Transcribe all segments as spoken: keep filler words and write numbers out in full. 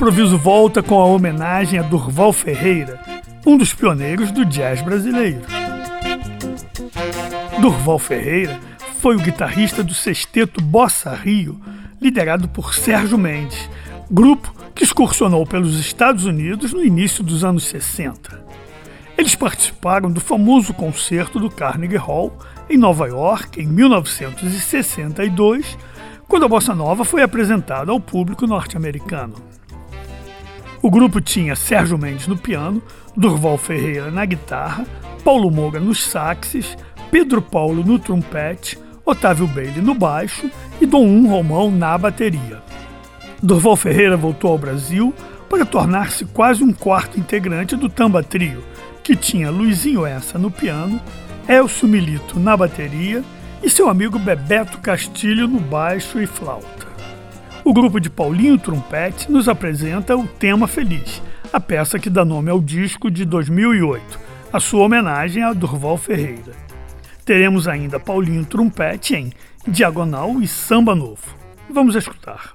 improviso volta com a homenagem a Durval Ferreira, um dos pioneiros do jazz brasileiro. Durval Ferreira foi o guitarrista do sexteto Bossa Rio, liderado por Sérgio Mendes, grupo que excursionou pelos Estados Unidos no início dos anos sessenta. Eles participaram do famoso concerto do Carnegie Hall, em Nova York, em mil novecentos e sessenta e dois, quando a bossa nova foi apresentada ao público norte-americano. O grupo tinha Sérgio Mendes no piano, Durval Ferreira na guitarra, Paulo Moura nos saxes, Pedro Paulo no trompete, Otávio Bailey no baixo e Dom Um Romão na bateria. Durval Ferreira voltou ao Brasil para tornar-se quase um quarto integrante do Tamba Trio, que tinha Luizinho Essa no piano, Elcio Milito na bateria e seu amigo Bebeto Castilho no baixo e flauta. O grupo de Paulinho Trompete nos apresenta o Tema Feliz, a peça que dá nome ao disco de dois mil e oito, a sua homenagem a Durval Ferreira. Teremos ainda Paulinho Trompete em Diagonal e Samba Novo. Vamos escutar.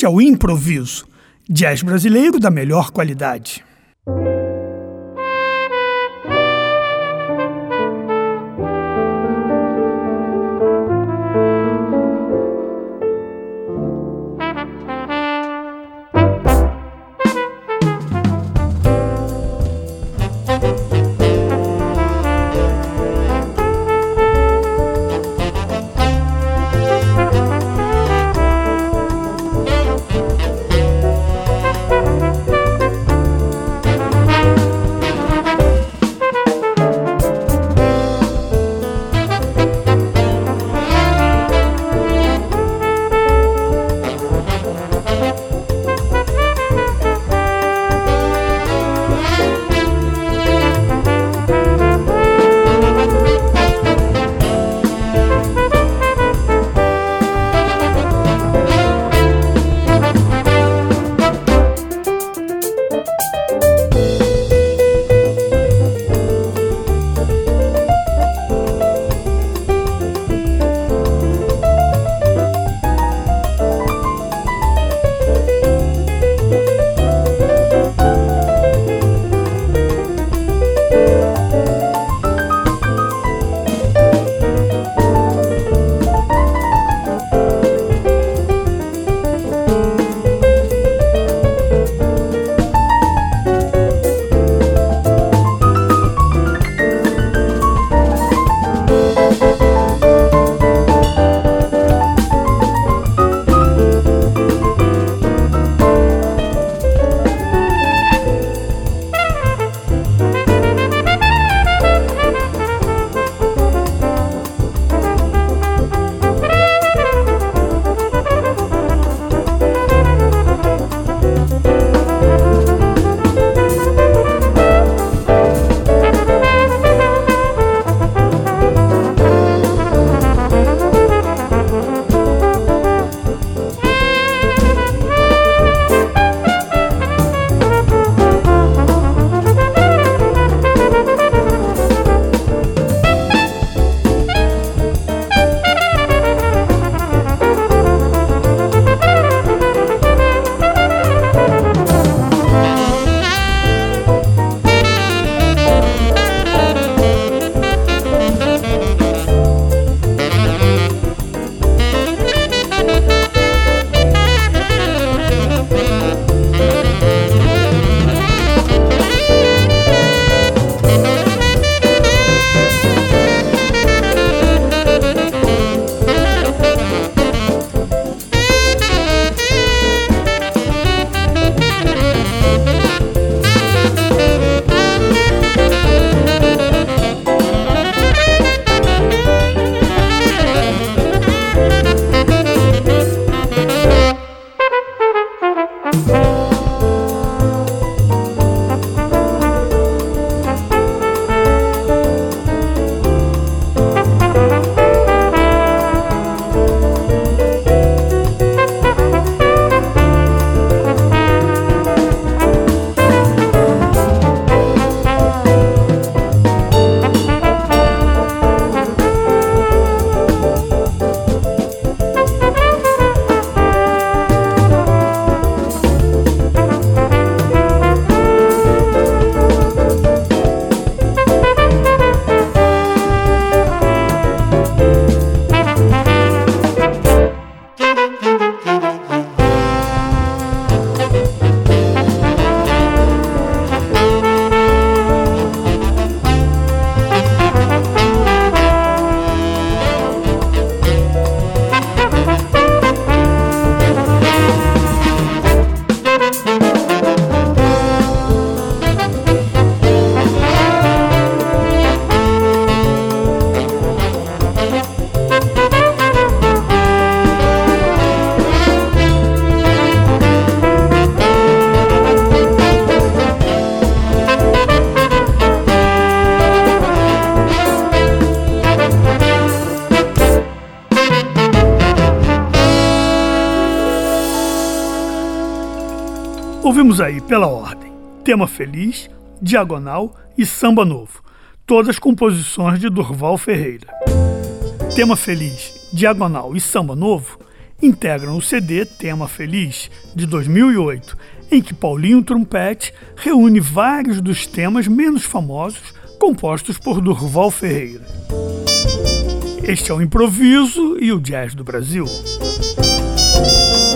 Este é o Improviso, jazz brasileiro da melhor qualidade. Ouvimos aí, pela ordem, Tema Feliz, Diagonal e Samba Novo, todas composições de Durval Ferreira. Tema Feliz, Diagonal e Samba Novo integram o C D Tema Feliz, de dois mil e oito, em que Paulinho Trompete reúne vários dos temas menos famosos compostos por Durval Ferreira. Este é o improviso e o jazz do Brasil.